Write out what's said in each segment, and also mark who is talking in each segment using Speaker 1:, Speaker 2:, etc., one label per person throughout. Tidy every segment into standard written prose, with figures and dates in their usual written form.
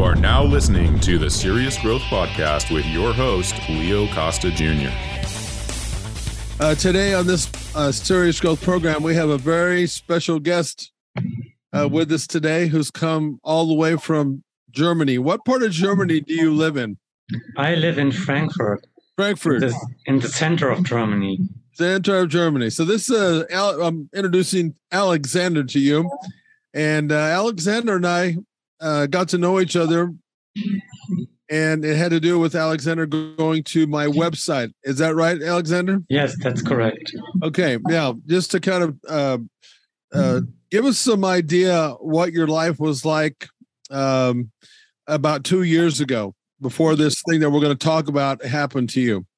Speaker 1: are now listening to the Serious Growth Podcast with your host, Leo Costa Jr.
Speaker 2: Today on this Serious Growth program, we have a very special guest with us today who's come all the way from Germany. What part of Germany do you live in?
Speaker 3: I live in Frankfurt.
Speaker 2: Frankfurt.
Speaker 3: In the center of Germany.
Speaker 2: Center of Germany. So this I'm introducing Alexander to you. And Alexander and I got to know each other, and it had to do with Alexander going to my website. Is that right, Alexander?
Speaker 3: Yes, that's correct.
Speaker 2: Okay. Now, just to kind of give us some idea what your life was like about 2 years ago, before this thing that we're going to talk about happened to you.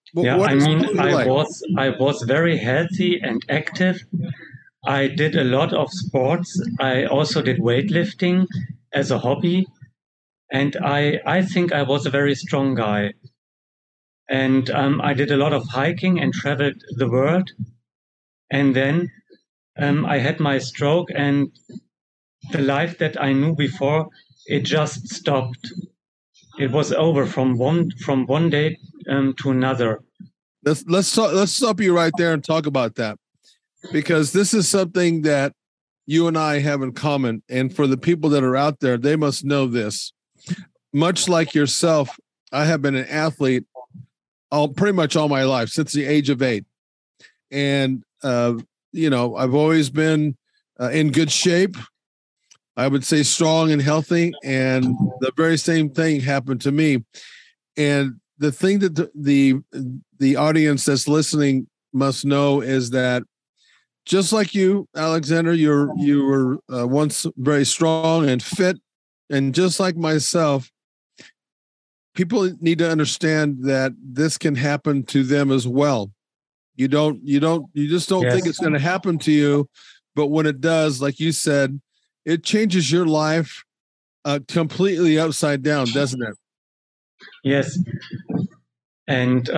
Speaker 3: I was very healthy and active. I did a lot of sports. I also did weightlifting as a hobby. And I think I was a very strong guy. And I did a lot of hiking and traveled the world. And then I had my stroke, and the life that I knew before, it just stopped. It was over from one day to another.
Speaker 2: Let's stop you right there and talk about that, because this is something that you and I have in common. And for the people that are out there, they must know this. Much like yourself, I have been an athlete pretty much all my life, since the age of 8. And, I've always been in good shape. I would say strong and healthy. And the very same thing happened to me. And the thing that the audience that's listening must know is that, just like you, Alexander, you were once very strong and fit, and just like myself, people need to understand that this can happen to them as well. You just don't think it's going to happen to you, but when it does, like you said, it changes your life completely upside down, doesn't it?
Speaker 3: Yes. And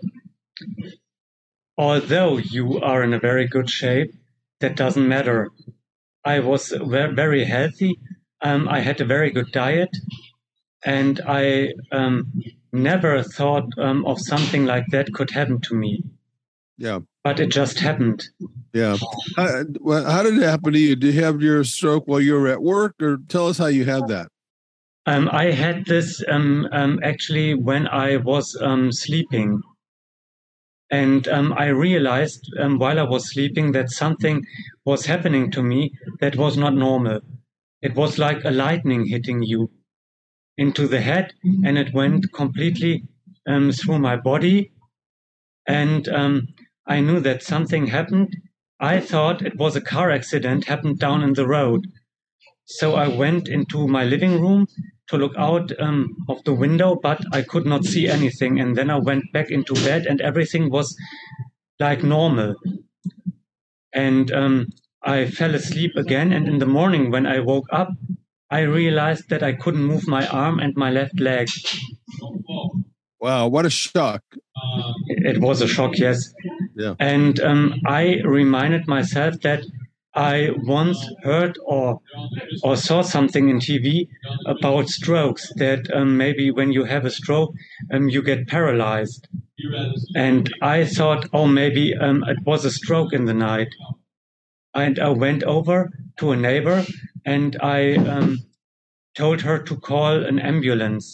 Speaker 3: although you are in a very good shape, that doesn't matter. I was very healthy. I had a very good diet, and I never thought of something like that could happen to me.
Speaker 2: Yeah.
Speaker 3: But it just happened.
Speaker 2: Yeah. How did it happen to you? Did you have your stroke while you were at work, or tell us how you had that?
Speaker 3: I had this actually when I was sleeping. And I realized while I was sleeping that something was happening to me that was not normal. It was like a lightning hitting you into the head, and it went completely through my body. And I knew that something happened. I thought it was a car accident happened down in the road. So I went into my living room to look out of the window, but I could not see anything. And then I went back into bed, and everything was like normal. And I fell asleep again. And in the morning, when I woke up, I realized that I couldn't move my arm and my left leg.
Speaker 2: Wow, what a shock.
Speaker 3: It was a shock, yes.
Speaker 2: Yeah.
Speaker 3: And I reminded myself that I once heard or saw something in TV about strokes, that maybe when you have a stroke, you get paralyzed. And I thought, maybe it was a stroke in the night. And I went over to a neighbor, and I told her to call an ambulance.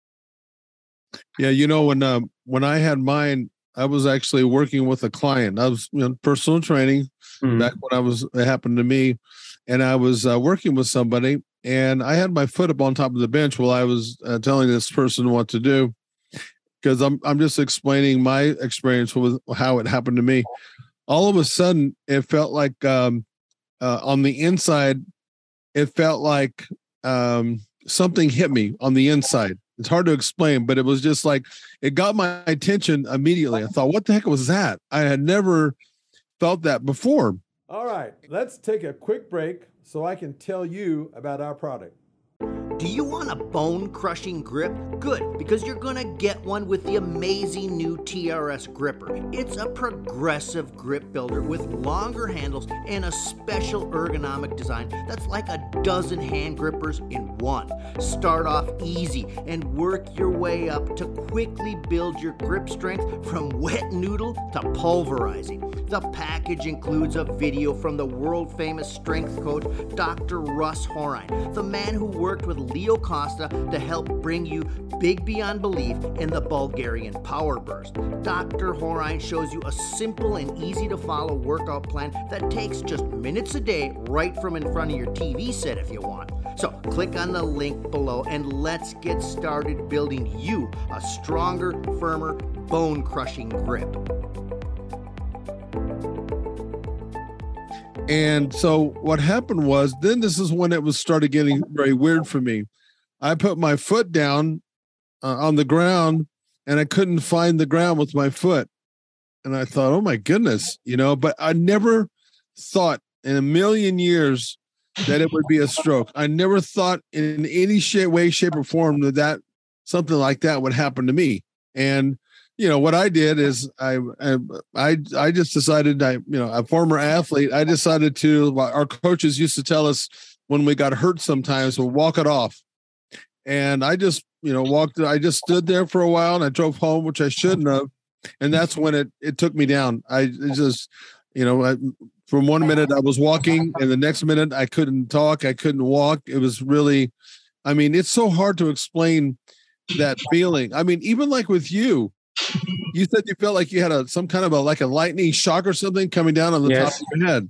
Speaker 2: Yeah, when I had mine, I was actually working with a client. I was personal training back when it happened to me, and I was working with somebody, and I had my foot up on top of the bench while I was telling this person what to do, because I'm just explaining my experience with how it happened to me. All of a sudden, it felt like on the inside, it felt like something hit me on the inside. It's hard to explain, but it was just like, it got my attention immediately. I thought, what the heck was that? I had never felt that before.
Speaker 4: All right, let's take a quick break so I can tell you about our product. Do you want a bone-crushing grip? Good, because you're gonna get one with the amazing new TRS gripper. It's a progressive grip builder with longer handles and a special ergonomic design that's like a dozen hand grippers in one. Start off easy and work your way up to quickly build your grip strength from wet noodle to pulverizing. The package includes a video from the world-famous strength coach, Dr. Russ Horine, the man who worked with Leo Costa to help bring you big beyond belief in the Bulgarian Power Burst. Dr. Horine shows you a simple and easy to follow workout plan that takes just minutes a day right from in front of your TV set if you want. So click on the link below and let's get started building you a stronger, firmer, bone-crushing grip.
Speaker 2: And so what happened was, then this is when it was started getting very weird for me. I put my foot down on the ground and I couldn't find the ground with my foot. And I thought, oh my goodness, but I never thought in a million years that it would be a stroke. I never thought in any way, shape, or form that something like that would happen to me. And what I did is I just decided, a former athlete, I decided to, our coaches used to tell us when we got hurt sometimes, we'll walk it off. And I just, I just stood there for a while and I drove home, which I shouldn't have. And that's when it took me down. From one minute I was walking and the next minute I couldn't talk. I couldn't walk. It was really, it's so hard to explain that feeling. Even like with you, you said you felt like you had some kind of a lightning shock or something coming down on the top of your head.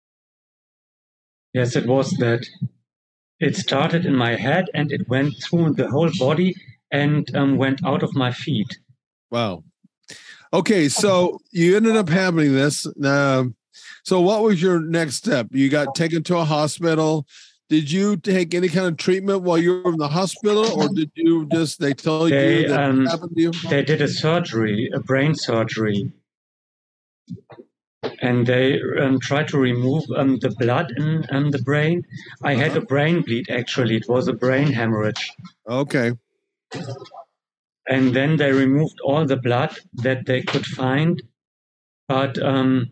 Speaker 3: Yes, it was that. It started in my head and it went through the whole body and went out of my feet.
Speaker 2: Wow. Okay, so you ended up having this. So what was your next step? You got taken to a hospital. Did you take any kind of treatment while you were in the hospital, or did you they told you that it happened to you?
Speaker 3: They did a brain surgery. And they tried to remove the blood in the brain. I had a brain bleed, actually. It was a brain hemorrhage.
Speaker 2: Okay.
Speaker 3: And then they removed all the blood that they could find. But, the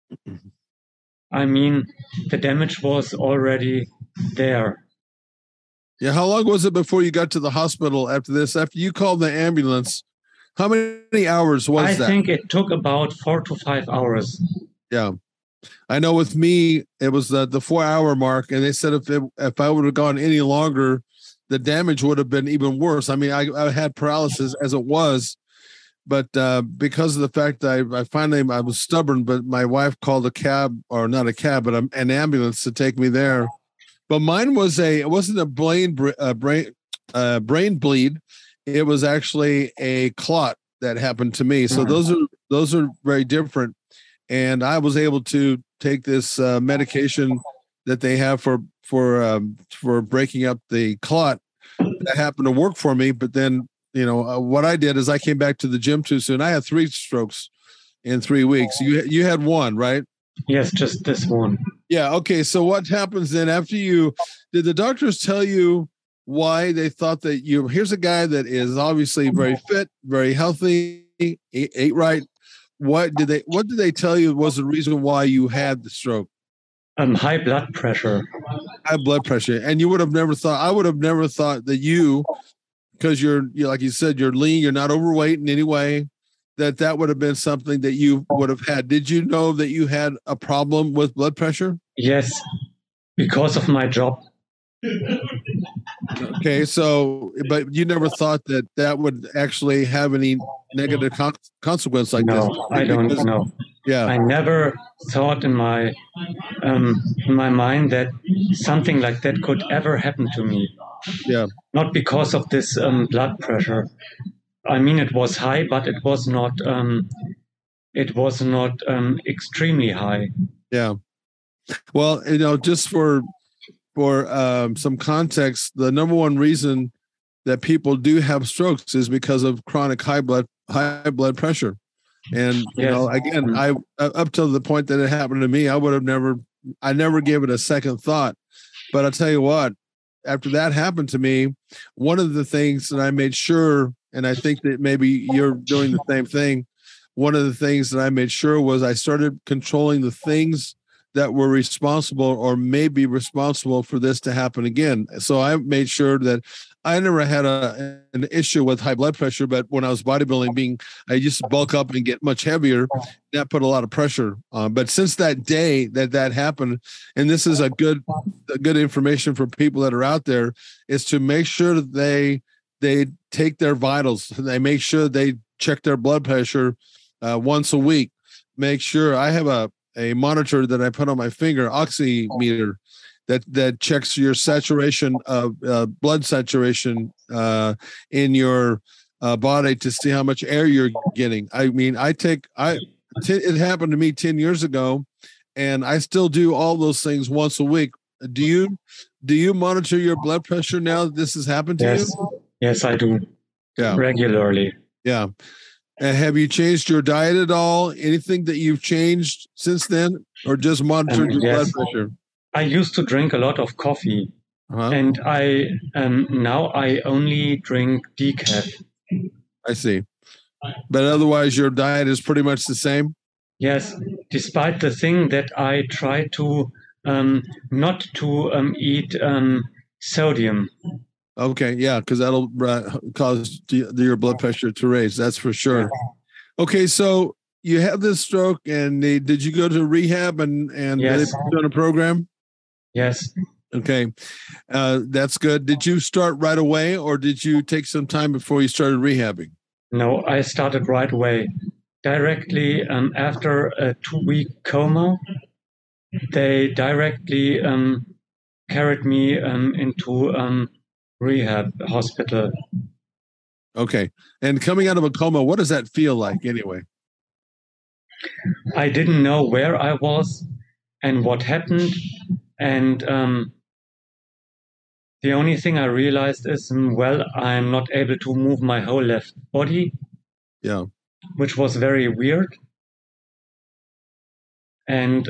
Speaker 3: damage was already there.
Speaker 2: Yeah, how long was it before you got to the hospital after this? After you called the ambulance, how many hours was that?
Speaker 3: I think it took about 4 to 5 hours.
Speaker 2: Yeah. I know with me, it was the 4-hour mark, and they said if I would have gone any longer, the damage would have been even worse. I had paralysis as it was, but because of the fact that I was stubborn, but my wife called a cab, or not a cab, but an ambulance to take me there. But mine it wasn't a brain bleed. It was actually a clot that happened to me. So those are very different. And I was able to take this medication that they have for breaking up the clot. That happened to work for me. But then, what I did is I came back to the gym too soon. I had 3 strokes in 3 weeks. You had one, right?
Speaker 3: Yes, just this one.
Speaker 2: Yeah. Okay. So what happens then after did the doctors tell you why they thought that here's a guy that is obviously very fit, very healthy, ate right. What did they tell you was the reason why you had the stroke?
Speaker 3: High blood pressure.
Speaker 2: High blood pressure. And I would have never thought that because you're like you said, you're lean, you're not overweight in any way, that would have been something that you would have had. Did you know that you had a problem with blood pressure?
Speaker 3: Yes, because of my job.
Speaker 2: Okay, but you never thought that would actually have any negative consequence like this?
Speaker 3: No, I don't know.
Speaker 2: Yeah,
Speaker 3: I never thought in my mind that something like that could ever happen to me.
Speaker 2: Yeah,
Speaker 3: not because of this blood pressure. It was high, but it was not. It was not extremely high.
Speaker 2: Yeah. Well, just for some context, the number one reason that people do have strokes is because of chronic high blood pressure. And again, I up to the point that it happened to me, I never gave it a second thought. But I'll tell you what, after that happened to me, one of the things that I made sure, and I think that maybe you're doing the same thing, one of the things that I made sure was I started controlling the things that were responsible or may be responsible for this to happen again. So I made sure that I never had an issue with high blood pressure, but when I was bodybuilding, I used to bulk up and get much heavier. That put a lot of pressure on. But since that day that happened, and this is a good information for people that are out there, is to make sure that they take their vitals. They make sure they check their blood pressure once a week. Make sure I have a monitor that I put on my finger, oximeter, that checks your saturation of blood saturation in your body to see how much air you're getting. I mean, it happened to me 10 years ago, and I still do all those things once a week. Do you monitor your blood pressure now that this has happened to you?
Speaker 3: Yes, I do. Yeah, regularly.
Speaker 2: Yeah. Have you changed your diet at all? Anything that you've changed since then, or just monitored your blood pressure?
Speaker 3: I used to drink a lot of coffee, and now I only drink decaf.
Speaker 2: I see. But otherwise, your diet is pretty much the same?
Speaker 3: Yes, despite the thing that I try to not to eat sodium.
Speaker 2: Okay, yeah, because that'll cause your blood pressure to raise. That's for sure. Okay, so you had this stroke, and did you go to rehab and they put you on a program?
Speaker 3: Yes.
Speaker 2: Okay, that's good. Did you start right away, or did you take some time before you started rehabbing?
Speaker 3: No, I started right away. Directly after a 2-week coma, they directly carried me into rehab hospital.
Speaker 2: Okay. And coming out of a coma, what does that feel like anyway?
Speaker 3: I didn't know where I was and what happened. And the only thing I realized is, I'm not able to move my whole left body.
Speaker 2: Yeah.
Speaker 3: Which was very weird. And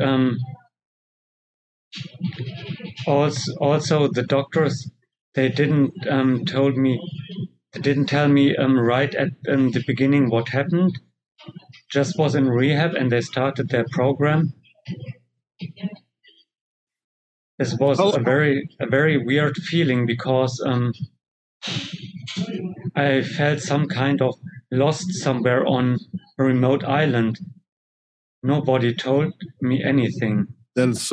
Speaker 3: also the doctors, they didn't tell me right at the beginning what happened. Just was in rehab, and they started their program. This was a very weird feeling, because I felt some kind of lost somewhere on a remote island. Nobody told me anything. That's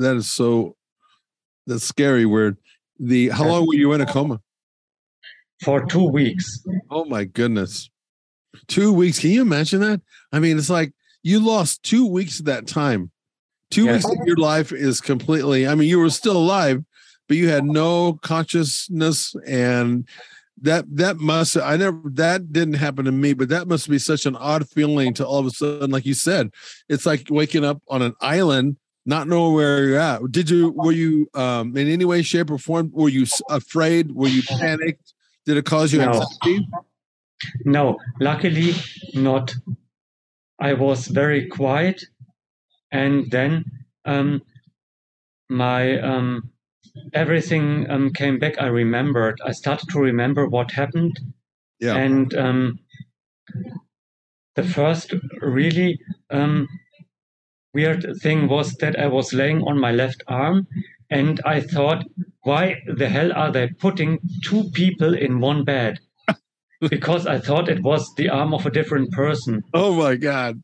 Speaker 2: scary. Weird. How long were you in a coma?
Speaker 3: For 2 weeks.
Speaker 2: Oh my goodness. 2 weeks. Can you imagine that? I mean, it's like you lost 2 weeks of that time. 2 weeks of your life is completely, I mean, you were still alive, but you had no consciousness, and that didn't happen to me, but that must be such an odd feeling to all of a sudden, like you said, it's like waking up on an island, not knowing where you're at. Were you in any way, shape, or form, were you afraid? Were you panicked? Did it cause you anxiety?
Speaker 3: No, luckily not. I was very quiet, and then my everything came back. I started to remember what happened. Yeah. And the first really weird thing was that I was laying on my left arm, and I thought, why the hell are they putting 2 people in one bed? Because I thought it was the arm of a different person.
Speaker 2: Oh my God.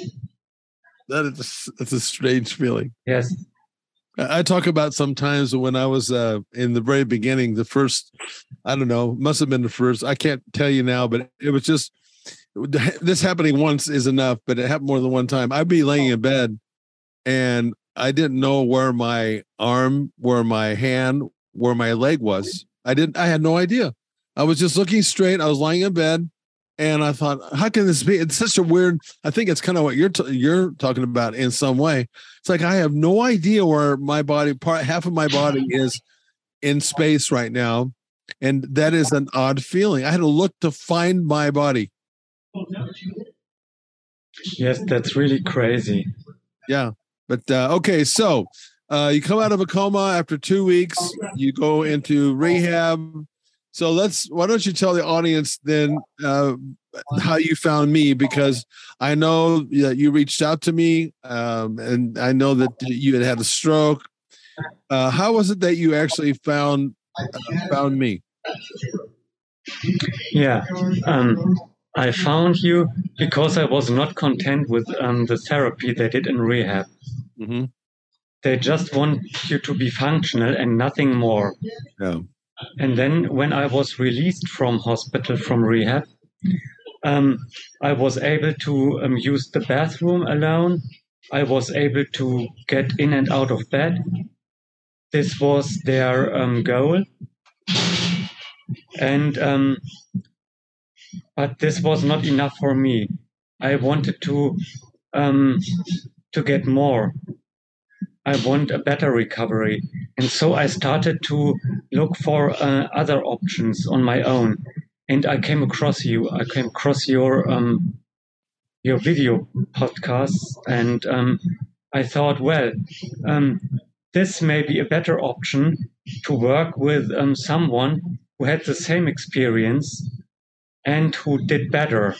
Speaker 2: That's a strange feeling.
Speaker 3: Yes.
Speaker 2: I talk about sometimes when I was in the very beginning, the first, I don't know, must have been the first. I can't tell you now, but it was just, this happening once is enough, but it happened more than one time. I'd be laying in bed, and I didn't know where my arm, where my hand, where my leg was. I had no idea. I was just looking straight. I was lying in bed, and I thought, how can this be? It's such a weird, I think it's kind of what you're talking about in some way. It's like, I have no idea where my body, half of my body is in space right now. And that is an odd feeling. I had to look to find my body.
Speaker 3: Yes, that's really crazy.
Speaker 2: Yeah. But okay, so You come out of a coma after 2 weeks. You go into rehab. So why don't you tell the audience then how you found me? Because I know that you reached out to me, and I know that you had a stroke. How was it that you actually found me?
Speaker 3: Yeah, I found you because I was not content with the therapy they did in rehab.
Speaker 2: Mm-hmm.
Speaker 3: They just want you to be functional and nothing more.
Speaker 2: Yeah.
Speaker 3: And then when I was released from hospital, from rehab, I was able to use the bathroom alone. I was able to get in and out of bed. This was their goal. And but this was not enough for me. I wanted to get more. I want a better recovery. And so I started to look for other options on my own. And I came across you. I came across your video podcasts. And I thought, well, this may be a better option to work with someone who had the same experience and who did better.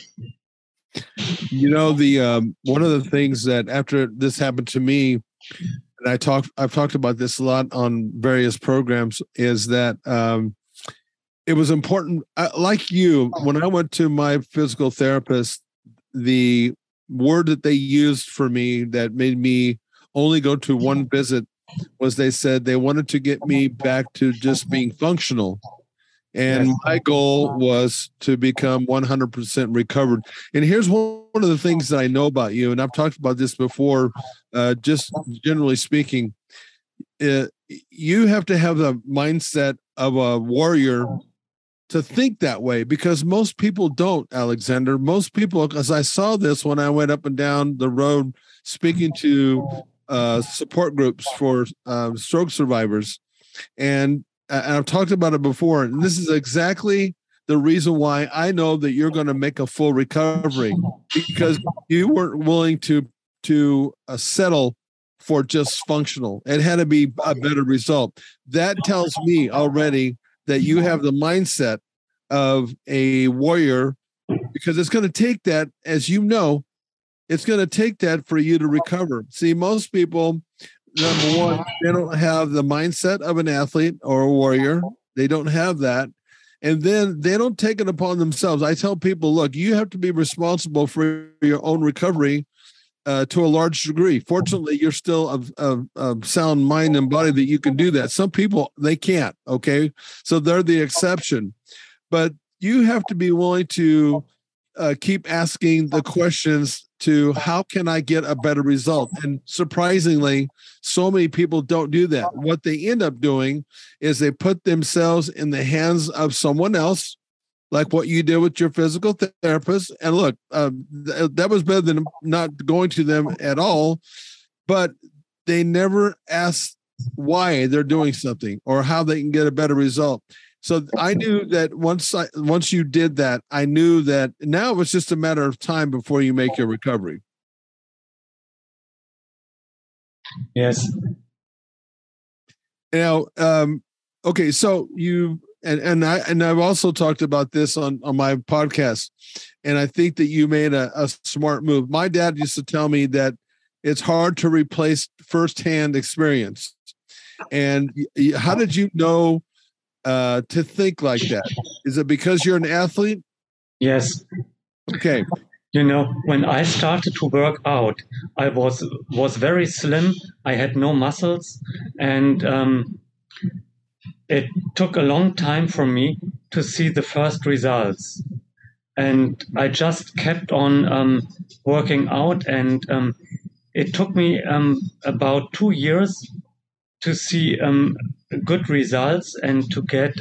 Speaker 2: You know, the one of the things that after this happened to me, and I've talked about this a lot on various programs, is that it was important. Like you, when I went to my physical therapist, the word that they used for me that made me only go to one visit was they said they wanted to get me back to just being functional. And my goal was to become 100% recovered. And here's one of the things that I know about you, and I've talked about this before, just generally speaking, you have to have the mindset of a warrior to think that way, because most people don't, Alexander. Most people, because I saw this when I went up and down the road speaking to support groups for stroke survivors. And I've talked about it before, and this is exactly the reason why I know that you're going to make a full recovery, because you weren't willing to settle for just functional. It had to be a better result. That tells me already that you have the mindset of a warrior, because it's going to take that, as you know, it's going to take that for you to recover. See, most people, number one, they don't have the mindset of an athlete or a warrior. They don't have that. And then they don't take it upon themselves. I tell people, look, you have to be responsible for your own recovery to a large degree. Fortunately, you're still of sound mind and body that you can do that. Some people, they can't, okay? So they're the exception. But you have to be willing to keep asking the questions to how can I get a better result? And surprisingly, so many people don't do that. What they end up doing is they put themselves in the hands of someone else, like what you did with your physical therapist. And look, that was better than not going to them at all, but they never ask why they're doing something or how they can get a better result. So I knew that once you did that, I knew that now it was just a matter of time before you make your recovery.
Speaker 3: Yes.
Speaker 2: Now, okay, so you and I've also talked about this on my podcast, and I think that you made a smart move. My dad used to tell me that it's hard to replace firsthand experience. And how did you know to think like that? Is it because you're an athlete?
Speaker 3: Yes.
Speaker 2: Okay.
Speaker 3: You know, when I started to work out, I was very slim. I had no muscles, and it took a long time for me to see the first results. And I just kept on working out, and it took me about 2 years to see good results and to get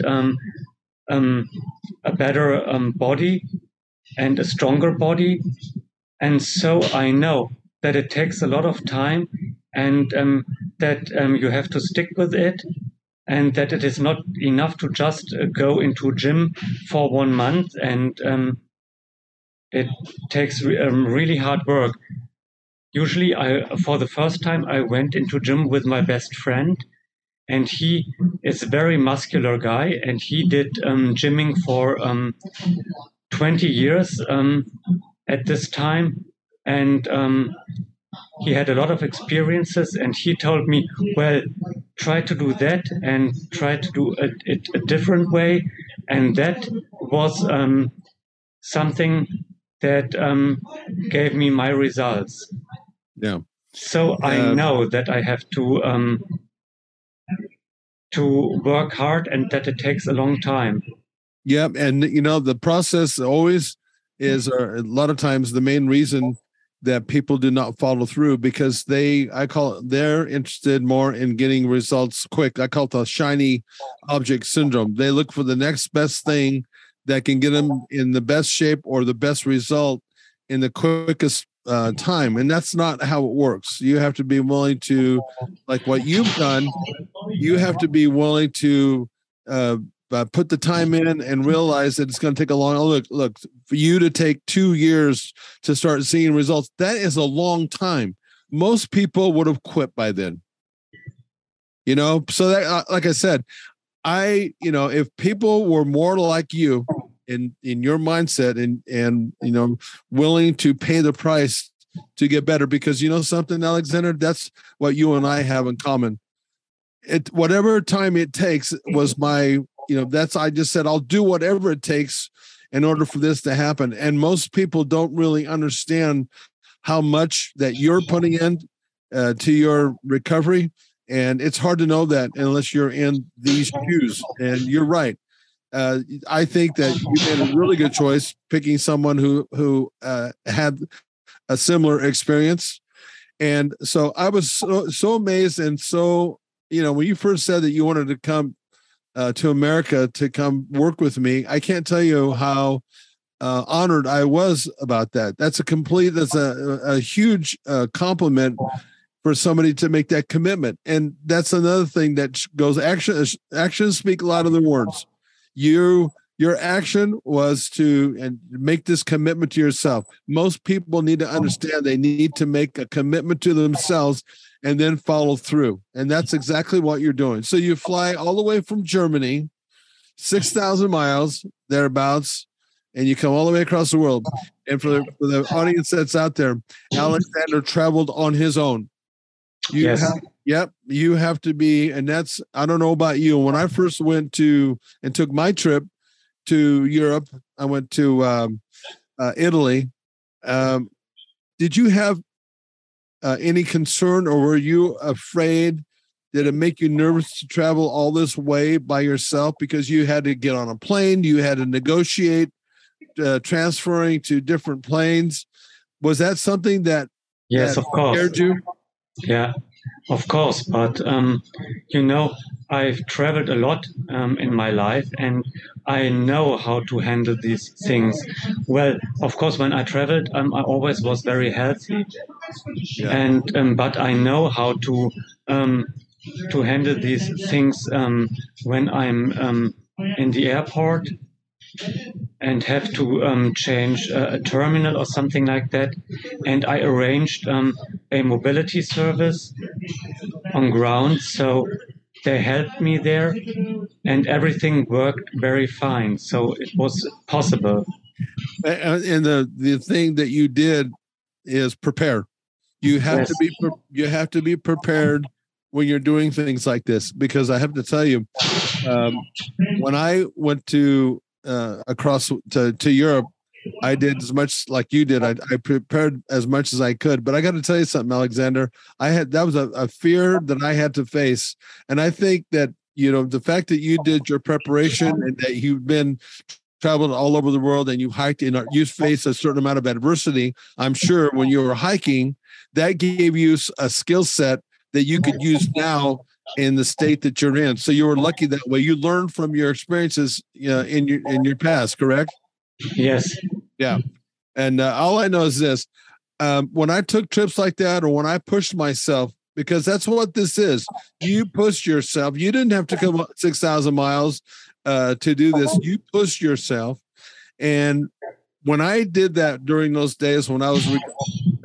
Speaker 3: a better body and a stronger body. And so I know that it takes a lot of time, and that you have to stick with it, and that it is not enough to just go into gym for 1 month, and it takes really hard work. usually for the first time, I went into gym with my best friend, and he is a very muscular guy, and he did gymming for 20 years at this time. And he had a lot of experiences, and he told me, well, try to do that and try to do it a different way. And that was something that gave me my results.
Speaker 2: Yeah.
Speaker 3: So I know that I have to work hard and that it takes a long time.
Speaker 2: Yep. And, the process always is a lot of times the main reason that people do not follow through, because they're interested more in getting results quick. I call it the shiny object syndrome. They look for the next best thing that can get them in the best shape or the best result in the quickest time. And that's not how it works. You have to be willing to, like what you've done, you have to be willing to put the time in and realize that it's going to take a long look for you to take 2 years to start seeing results. That is a long time. Most people would have quit by then, so that, like I said, if people were more like you in your mindset and willing to pay the price to get better, because something, Alexander, that's what you and I have in common. Whatever time it takes was my, I just said, I'll do whatever it takes in order for this to happen. And most people don't really understand how much that you're putting in to your recovery. And it's hard to know that unless you're in these shoes. And you're right. I think that you made a really good choice picking someone who had a similar experience. And so I was so amazed. And so, when you first said that you wanted to come to America to come work with me, I can't tell you how honored I was about that. That's a huge compliment for somebody to make that commitment. And that's another thing that goes, actions speak louder than words. Your action was to make this commitment to yourself. Most people need to understand they need to make a commitment to themselves and then follow through. And that's exactly what you're doing. So you fly all the way from Germany, 6,000 miles, thereabouts, and you come all the way across the world. And for the audience that's out there, Alexander traveled on his own. You have to be, and that's, I don't know about you. When I first went took my trip to Europe, I went to Italy. Did you have any concern, or were you afraid? Did it make you nervous to travel all this way by yourself, because you had to get on a plane, you had to negotiate transferring to different planes? Was that something that
Speaker 3: of course
Speaker 2: scared you?
Speaker 3: Yeah, of course. But I've traveled a lot in my life, and I know how to handle these things. Well, of course, when I traveled, I always was very healthy, and but I know how to handle these things when I'm in the airport and have to change a terminal or something like that. And I arranged a mobility service on ground, so they helped me there, and everything worked very fine. So it was possible.
Speaker 2: And the thing that you did is prepare. You have to be prepared when you're doing things like this, because I have to tell you, when I went to across to Europe, I did as much like you did. I prepared as much as I could, but I got to tell you something, Alexander. That was a fear that I had to face, and I think that the fact that you did your preparation and that you've been traveled all over the world and you hiked and you faced a certain amount of adversity. I'm sure when you were hiking, that gave you a skill set that you could use now in the state that you're in. So you were lucky that way. You learned from your experiences in your past, correct?
Speaker 3: Yes.
Speaker 2: Yeah. And all I know is this, when I took trips like that, or when I pushed myself, because that's what this is, you pushed yourself. You didn't have to come 6,000 miles to do this. You pushed yourself. And when I did that during those days when I was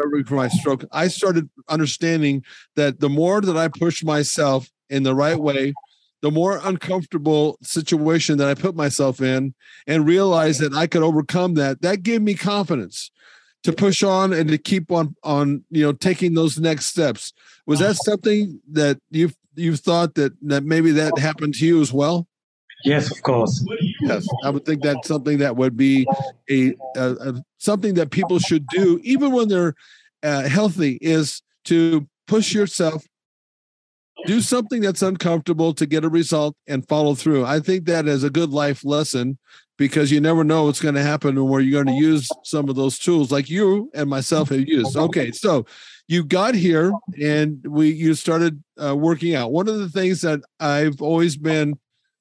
Speaker 2: recovering from my stroke, I started understanding that the more that I pushed myself in the right way, the more uncomfortable situation that I put myself in, and realized that I could overcome that, that gave me confidence to push on and to keep on, taking those next steps. Was that something that you've thought that maybe that happened to you as well?
Speaker 3: Yes, of course.
Speaker 2: Yes, I would think that's something that would be a something that people should do, even when they're healthy, is to push yourself, do something that's uncomfortable to get a result, and follow through. I think that is a good life lesson, because you never know what's going to happen and where you're going to use some of those tools like you and myself have used. Okay, so you got here and you started working out. One of the things that I've always been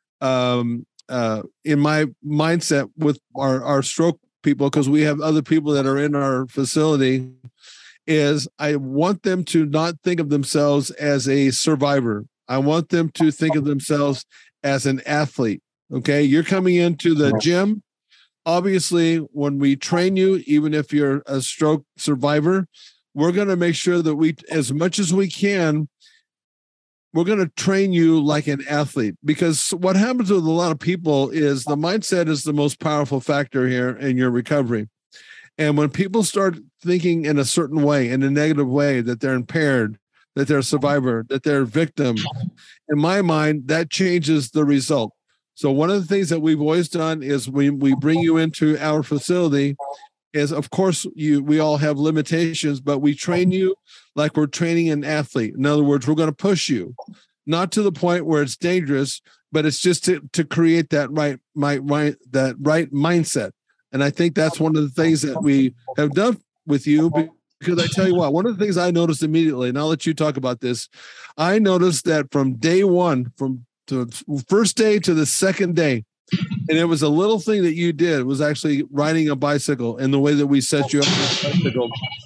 Speaker 2: in my mindset with our stroke people, because we have other people that are in our facility, is I want them to not think of themselves as a survivor. I want them to think of themselves as an athlete. Okay, you're coming into the gym. Obviously, when we train you, even if you're a stroke survivor, we're going to make sure that we, as much as we can, we're going to train you like an athlete. Because what happens with a lot of people is the mindset is the most powerful factor here in your recovery. And when people start thinking in a certain way, in a negative way, that they're impaired, that they're a survivor, that they're a victim, in my mind, that changes the result. So one of the things that we've always done is we bring you into our facility is, of course, we all have limitations, but we train you like we're training an athlete. In other words, we're going to push you, not to the point where it's dangerous, but it's just to create that right mindset. And I think that's one of the things that we have done with you, because I tell you what, one of the things I noticed immediately, and I'll let you talk about this, I noticed that from day one, from the first day to the second day, and it was a little thing that you did, was actually riding a bicycle, and the way that we set you up on a bicycle.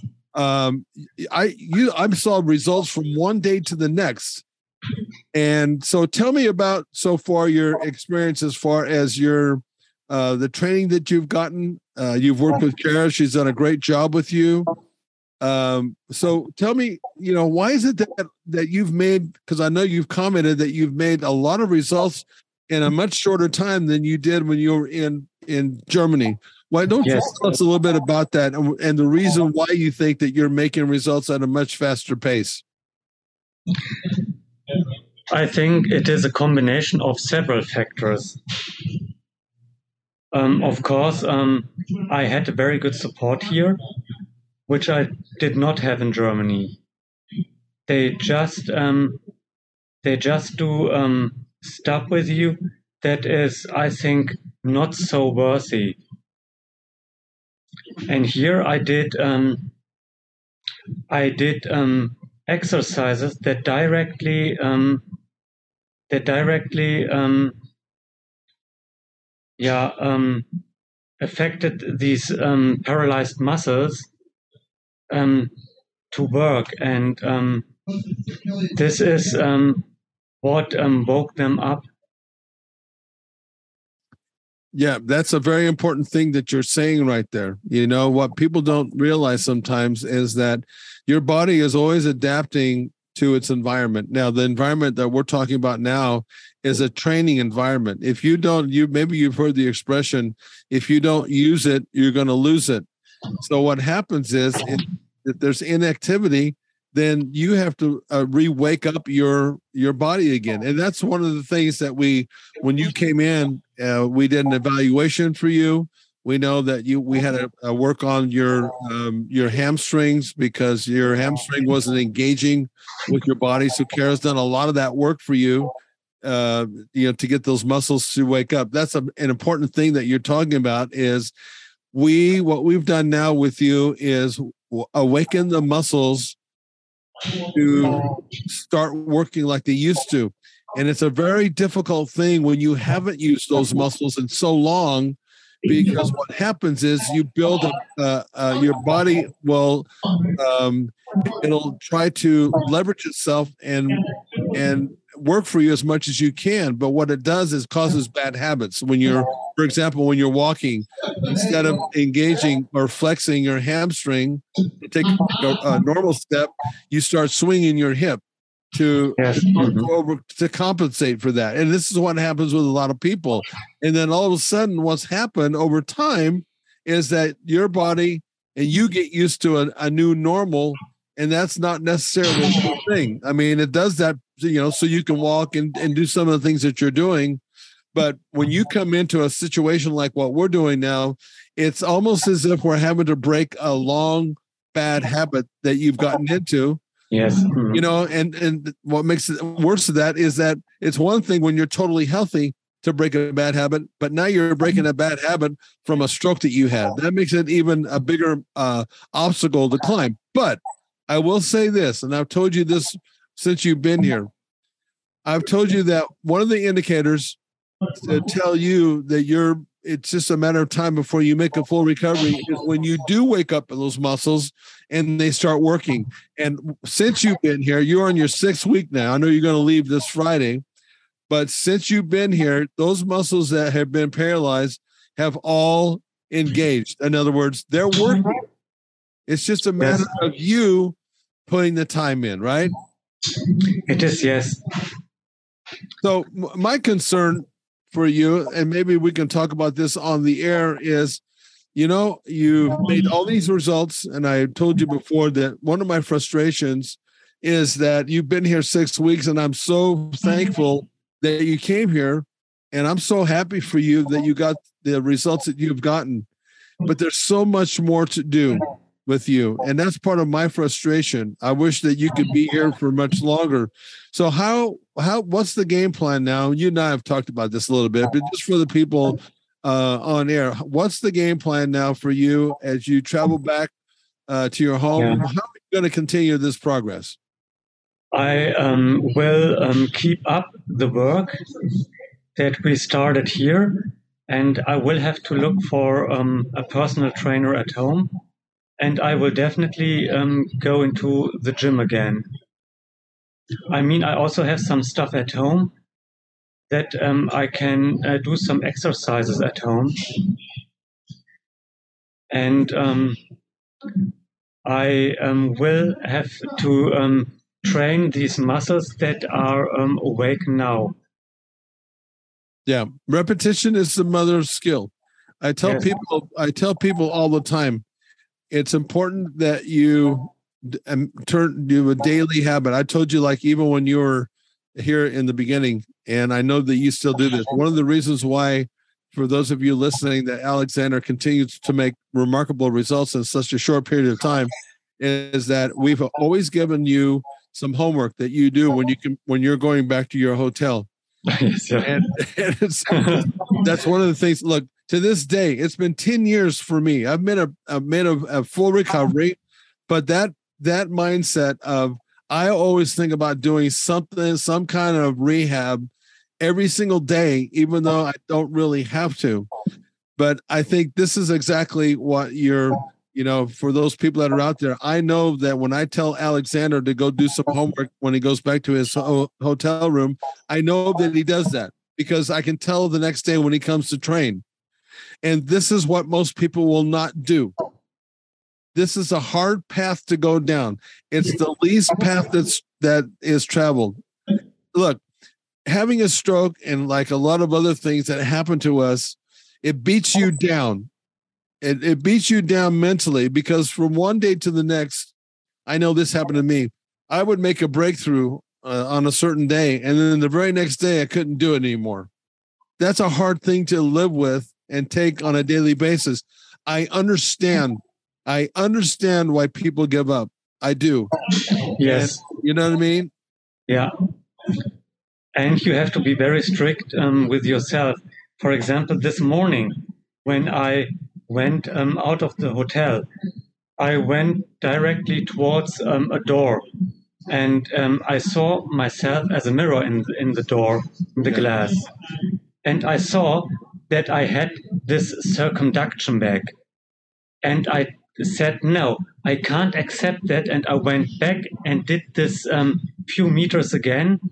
Speaker 2: I saw results from one day to the next. And so tell me about so far your experience as far as your the training that you've gotten. You've worked with Kara. She's done a great job with you. So tell me, why is it that you've made, because I know you've commented that you've made a lot of results in a much shorter time than you did when you were in Germany. Why don't you tell us a little bit about that and the reason why you think that you're making results at a much faster pace?
Speaker 3: I think it is a combination of several factors. Of course, I had a very good support here, which I did not have in Germany. They just do stuff with you that is, I think, not so worthy. And here I did exercises that directly affected these paralyzed muscles to work, and this is what woke them up.
Speaker 2: Yeah, that's a very important thing that you're saying right there. What people don't realize sometimes is that your body is always adapting to its environment. Now, the environment that we're talking about now is a training environment. If you don't, maybe you've heard the expression, if you don't use it, you're going to lose it. So what happens is if there's inactivity, then you have to re-wake up your body again. And that's one of the things that when you came in, we did an evaluation for you. We know that we had a work on your hamstrings, because your hamstring wasn't engaging with your body. So Kara's done a lot of that work for you, to get those muscles to wake up. That's an important thing that you're talking about. Is what we've done now with you is awaken the muscles to start working like they used to. And it's a very difficult thing when you haven't used those muscles in so long, because what happens is you build up, your body will, it'll try to leverage itself and work for you as much as you can. But what it does is causes bad habits. When you're, for example, when you're walking, instead of engaging or flexing your hamstring to take a normal step, you start swinging your hip to compensate for that. And this is what happens with a lot of people. And then all of a sudden, what's happened over time is that your body and you get used to a new normal, and that's not necessarily a good thing. I mean, it does that, so you can walk and do some of the things that you're doing. But when you come into a situation like what we're doing now, it's almost as if we're having to break a long, bad habit that you've gotten into.
Speaker 3: Yes.
Speaker 2: And what makes it worse of that is that it's one thing when you're totally healthy to break a bad habit, but now you're breaking a bad habit from a stroke that you had. That makes it even a bigger obstacle to climb. But I will say this, and I've told you this since you've been here. I've told you that one of the indicators to tell you that it's just a matter of time before you make a full recovery is when you do wake up in those muscles and they start working. And since you've been here, you're on your 6th week now. I know you're going to leave this Friday. But since you've been here, those muscles that have been paralyzed have all engaged. In other words, they're working. It's just a matter of you putting the time in, right?
Speaker 3: It is, yes.
Speaker 2: So my concern for you, and maybe we can talk about this on the air, is, you've made all these results. And I told you before that one of my frustrations is that you've been here 6 weeks, and I'm so thankful that you came here, and I'm so happy for you that you got the results that you've gotten. But there's so much more to do with you, and that's part of my frustration. I wish that you could be here for much longer. So what's the game plan now? You and I have talked about this a little bit, but just for the people on air, what's the game plan now for you as you travel back to your home? Yeah. How are you going to continue this progress?
Speaker 3: I will keep up the work that we started here, and I will have to look for a personal trainer at home, and I will definitely go into the gym again. I mean, I also have some stuff at home that I can do some exercises at home, and I will have to train these muscles that are awake now.
Speaker 2: Yeah, repetition is the mother of skill. I tell people all the time, it's important that you do a daily habit. I told you, like, even when you were here in the beginning, and I know that you still do this. One of the reasons why, for those of you listening, that Alexander continues to make remarkable results in such a short period of time is that we've always given you some homework that you do when you're going back to your hotel.
Speaker 3: Yes,
Speaker 2: and that's one of the things. Look, to this day, it's been 10 years for me. I've made a full recovery, but that mindset of, I always think about doing something, some kind of rehab every single day, even though I don't really have to. But I think this is exactly what for those people that are out there. I know that when I tell Alexander to go do some homework when he goes back to his hotel room, I know that he does that because I can tell the next day when he comes to train. And this is what most people will not do. This is a hard path to go down. It's the least path that is traveled. Look, having a stroke and like a lot of other things that happen to us, it beats you down. It beats you down mentally, because from one day to the next, I know this happened to me. I would make a breakthrough on a certain day, and then the very next day I couldn't do it anymore. That's a hard thing to live with and take on a daily basis. I understand why people give up. I do.
Speaker 3: Yes.
Speaker 2: And, you know what I mean?
Speaker 3: Yeah. And you have to be very strict with yourself. For example, this morning when I went out of the hotel, I went directly towards a door, and I saw myself as a mirror in the door, in the glass. And I saw that I had this circumduction bag. And I said, no, I can't accept that. And I went back and did this few meters again.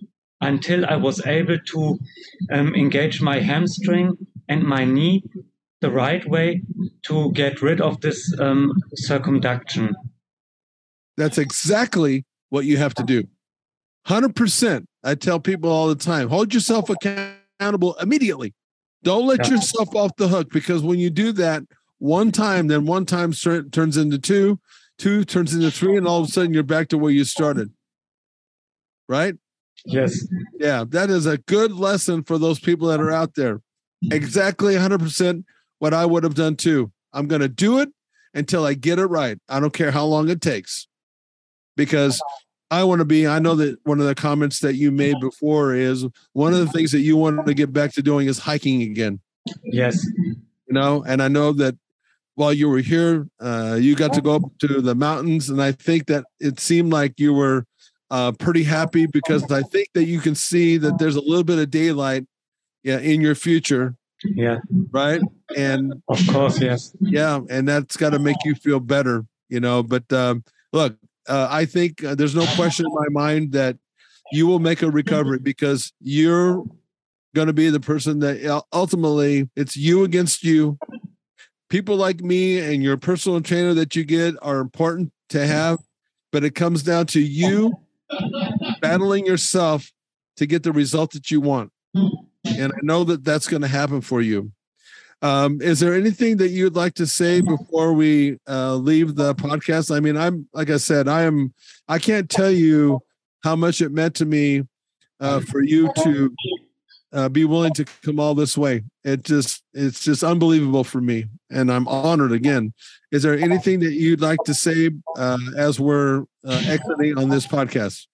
Speaker 3: until I was able to engage my hamstring and my knee the right way to get rid of this circumduction.
Speaker 2: That's exactly what you have to do. 100%. I tell people all the time, hold yourself accountable immediately. Don't let yourself off the hook, because when you do that one time, then one time turns into two turns into three, and all of a sudden you're back to where you started. Right?
Speaker 3: Yes.
Speaker 2: Yeah, that is a good lesson for those people that are out there. Exactly 100% what I would have done too. I'm going to do it until I get it right. I don't care how long it takes, because I know that one of the comments that you made before is one of the things that you want to get back to doing is hiking again.
Speaker 3: Yes.
Speaker 2: And I know that while you were here, you got to go up to the mountains, and I think that it seemed like you were pretty happy, because I think that you can see that there's a little bit of daylight in your future.
Speaker 3: Yeah.
Speaker 2: Right. And
Speaker 3: of course, yes.
Speaker 2: Yeah. And that's got to make you feel better, but look, I think there's no question in my mind that you will make a recovery, because you're going to be the person that ultimately it's you against you. People like me and your personal trainer that you get are important to have, but it comes down to you battling yourself to get the result that you want. And I know that that's going to happen for you. Is there anything that you'd like to say before we leave the podcast? I mean, like I said, I can't tell you how much it meant to me for you to be willing to come all this way. It's just unbelievable for me, and I'm honored again. Is there anything that you'd like to say as we're exiting on this podcast?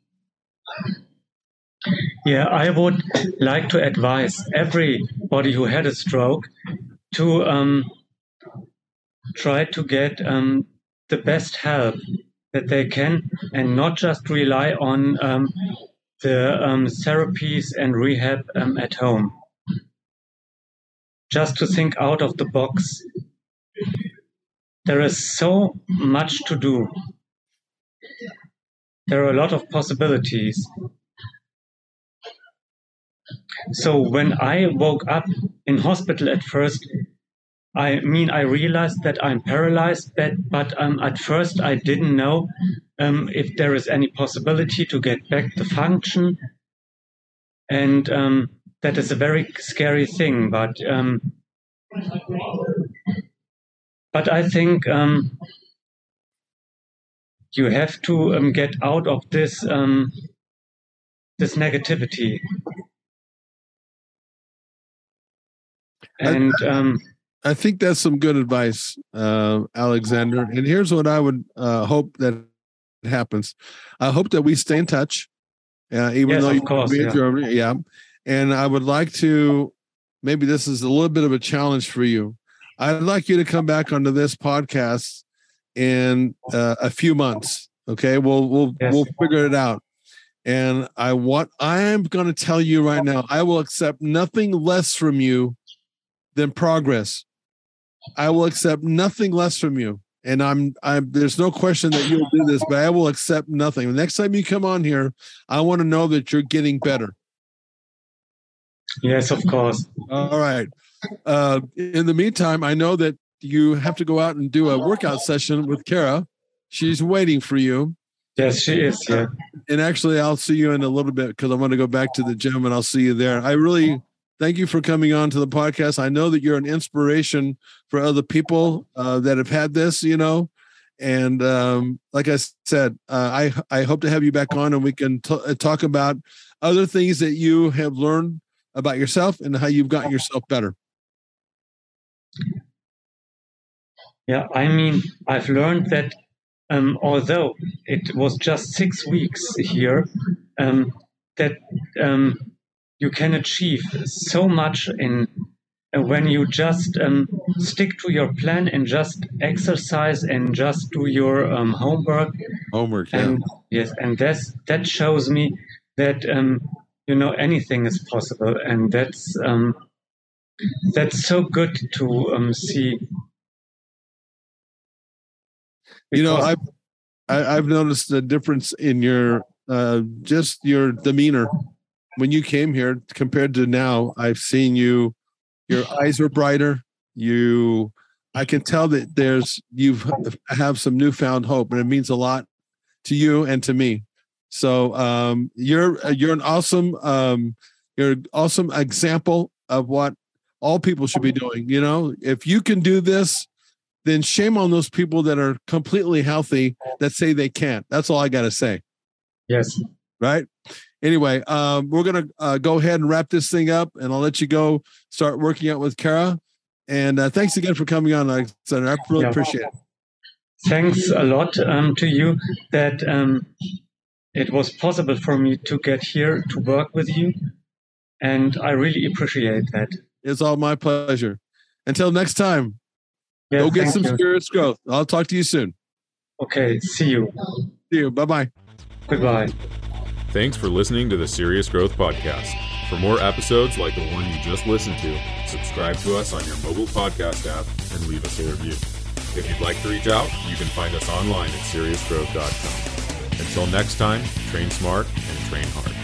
Speaker 3: Yeah, I would like to advise everybody who had a stroke to try to get the best help that they can, and not just rely on the therapies and rehab at home. Just to think out of the box. There is so much to do. There are a lot of possibilities. So when I woke up in hospital at first, I realized that I'm paralyzed, but at first I didn't know if there is any possibility to get back the function. And that is a very scary thing, but I think you have to get out of this this negativity. And
Speaker 2: I think that's some good advice, Alexander. And here's what I would hope that happens. I hope that we stay in touch, even though you're in Germany. Yeah. And I would like to, maybe this is a little bit of a challenge for you. I'd like you to come back onto this podcast in a few months. Okay. We'll figure it out. And I'm going to tell you right now, I will accept nothing less from you than progress. I will accept nothing less from you. And I'm there's no question that you'll do this, but I will accept nothing. The next time you come on here, I want to know that you're getting better.
Speaker 3: Yes, of course.
Speaker 2: All right. In the meantime, I know that you have to go out and do a workout session with Kara. She's waiting for you.
Speaker 3: Yes, she is. Yeah.
Speaker 2: And actually, I'll see you in a little bit, because I want to go back to the gym, and I'll see you there. I really thank you for coming on to the podcast. I know that you're an inspiration for other people that have had this, and like I said, I hope to have you back on, and we can talk about other things that you have learned about yourself and how you've gotten yourself better.
Speaker 3: Yeah, I've learned that although it was just 6 weeks here, that you can achieve so much when you just stick to your plan and just exercise and just do your homework.
Speaker 2: Homework, yeah.
Speaker 3: And yes, and that shows me that anything is possible, and that's so good to see.
Speaker 2: I've noticed a difference in your just your demeanor when you came here compared to now, I've seen your eyes are brighter. I can tell that you have some newfound hope, and it means a lot to you and to me. So you're an awesome example of what all people should be doing. You know, if you can do this, then shame on those people that are completely healthy that say they can't. That's all I got to say.
Speaker 3: Yes.
Speaker 2: Right. Anyway, we're going to go ahead and wrap this thing up, and I'll let you go start working out with Kara. And thanks again for coming on, Alexander. I really appreciate it.
Speaker 3: Thanks a lot to you that it was possible for me to get here to work with you. And I really appreciate that.
Speaker 2: It's all my pleasure. Until next time, go get some serious growth. I'll talk to you soon.
Speaker 3: Okay. See you.
Speaker 2: See you. Bye-bye.
Speaker 3: Goodbye.
Speaker 1: Thanks for listening to the Serious Growth Podcast. For more episodes like the one you just listened to, subscribe to us on your mobile podcast app and leave us a review. If you'd like to reach out, you can find us online at seriousgrowth.com. Until next time, train smart and train hard.